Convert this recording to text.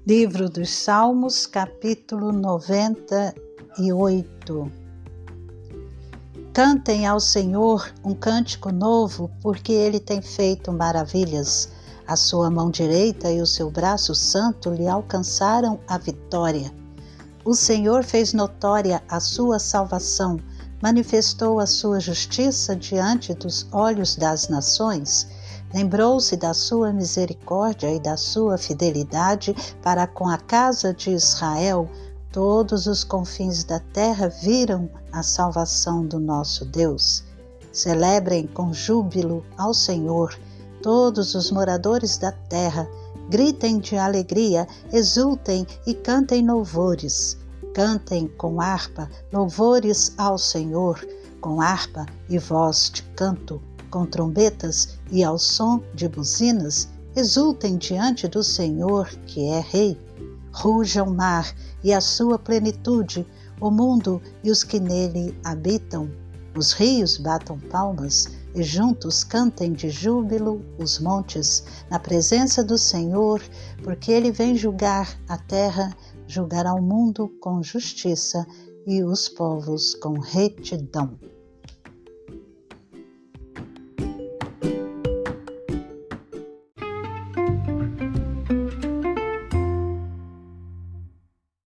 Livro dos Salmos, capítulo 98. Cantem ao Senhor um cântico novo, porque Ele tem feito maravilhas. A sua mão direita e o seu braço santo lhe alcançaram a vitória. O Senhor fez notória a sua salvação, manifestou a sua justiça diante dos olhos das nações. Lembrou-se da sua misericórdia e da sua fidelidade para com a casa de Israel. Todos os confins da terra viram a salvação do nosso Deus. Celebrem com júbilo ao Senhor todos os moradores da terra. Gritem de alegria, exultem e cantem louvores. Cantem com harpa louvores ao Senhor, com harpa e voz de canto, com trombetas e ao som de buzinas. Exultem diante do Senhor, que é Rei. Ruja o mar e a sua plenitude, o mundo e os que nele habitam. Os rios batam palmas e juntos cantem de júbilo os montes, na presença do Senhor, porque ele vem julgar a terra, julgará o mundo com justiça e os povos com retidão.